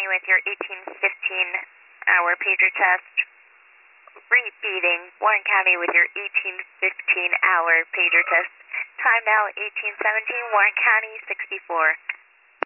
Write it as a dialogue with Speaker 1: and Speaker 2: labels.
Speaker 1: County with your 1815-hour pager test. Repeating, Warren County with your 1815-hour pager test. Time now 1817, Warren County 64.